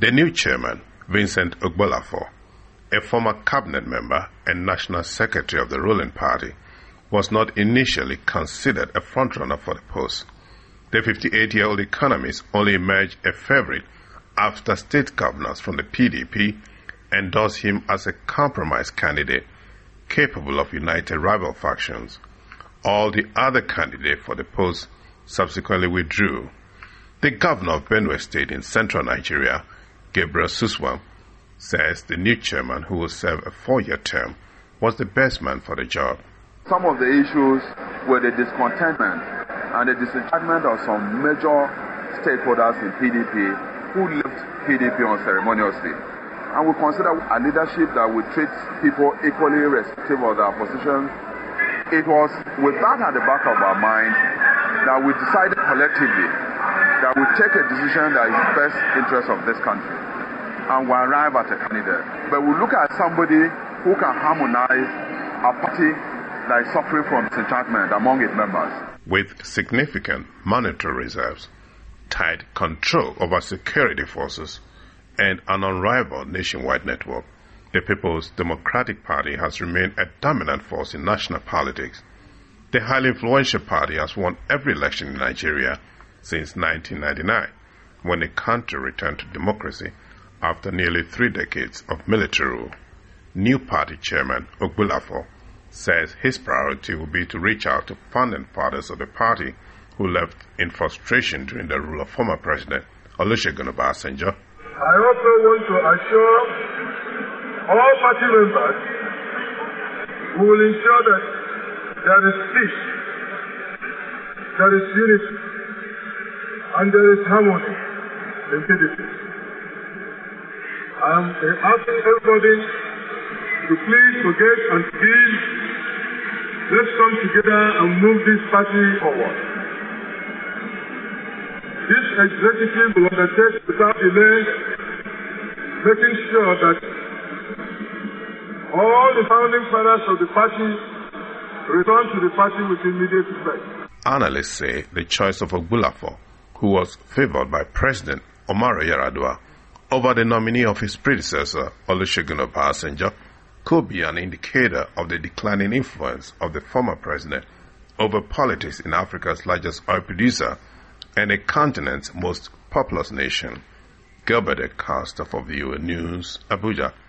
The new chairman, Vincent Ogbolafor, a former cabinet member and national secretary of the ruling party, was not initially considered a frontrunner for the post. The 58-year-old economist only emerged a favorite after state governors from the PDP endorsed him as a compromise candidate capable of uniting rival factions. All the other candidates for the post subsequently withdrew. The governor of Benue State in central Nigeria, Gabriel Suswam, says the new chairman, who will serve a 4-year term, was the best man for the job. Some of the issues were the discontentment and the disenchantment of some major stakeholders in PDP who left PDP unceremoniously. And we consider a leadership that would treat people equally irrespective of their position. It was with that at the back of our mind that we decided collectively that we take a decision that is the best interest of this country and we arrive at a candidate. But we look at somebody who can harmonize a party that is suffering from disenchantment among its members. With significant monetary reserves, tight control over security forces, and an unrivaled nationwide network, the People's Democratic Party has remained a dominant force in national politics. The highly influential party has won every election in Nigeria since 1999, when the country returned to democracy after nearly 3 decades of military rule. New party chairman Ogbolafor says his priority will be to reach out to founding fathers of the party who left in frustration during the rule of former President Olusegun Obasanjo. I also want to assure all party members who will ensure that there is peace, there is unity, and there is harmony in PDP. I am asking everybody to please forget and forgive. Let's come together and move this party forward. This executive will undertake without delay, making sure that all the founding fathers of the party return to the party with immediate effect. Analysts say the choice of Ogbolafor, who was favored by President Umaru Yar'Adua over the nominee of his predecessor, Olusegun Obasanjo, could be an indicator of the declining influence of the former president over politics in Africa's largest oil producer and the continent's most populous nation. Gilbert Acosta for VOA News, Abuja.